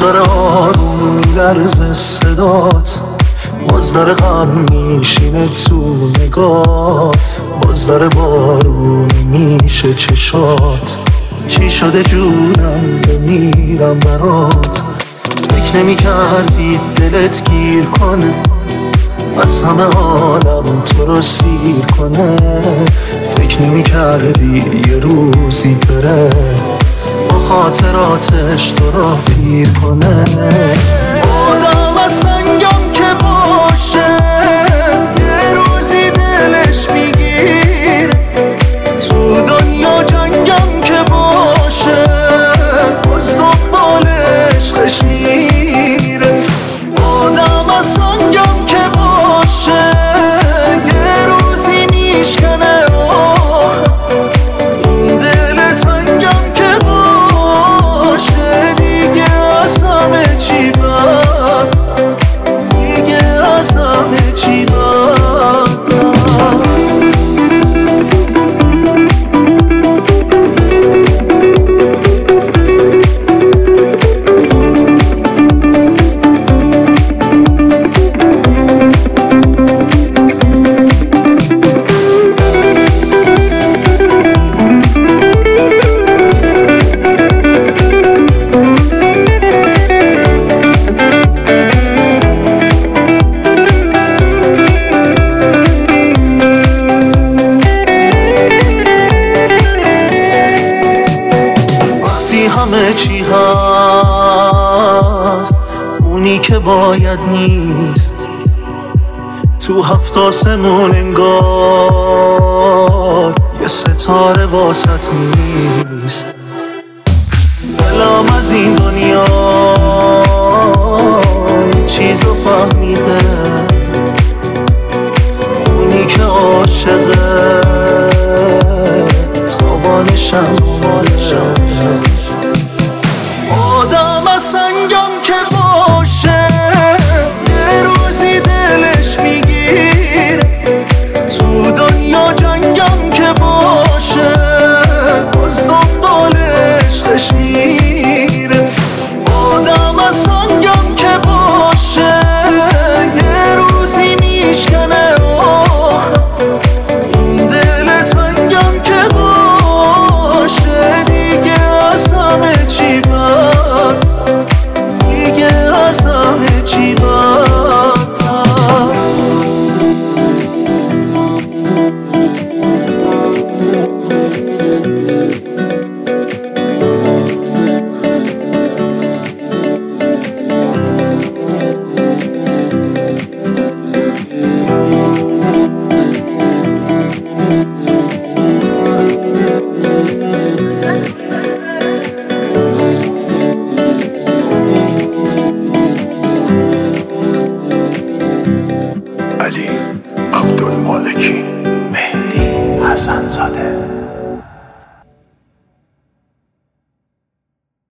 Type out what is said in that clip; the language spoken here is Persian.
داره آروم میلرزه صدات، باز داره غم میشینه تو نگات، باز داره بارون میشه چشات. چی شده جونم بمیرم برات، فکر نمی کردی دلت گیر کنه، از همه عالم تو رو سیر کنه. فکر نمی کردی یه روزی بره، با خاطراتش تو رو پیر کنه. آدم از سنگم که باشه، یه روزی دلش میگیر. تو دنیا جنگم که باشه، باز دنبال عشقش میره. آدم از سنگم که باشه، یه روزی میشکنه آخر. این دل تنگم که باشه، دیگه از همه چی بدتر، دیگه از همه چی بدتر. همه چی هست، اونی که باید نیست. تو هفت آسمون انگار یه ستاره واسط نیست.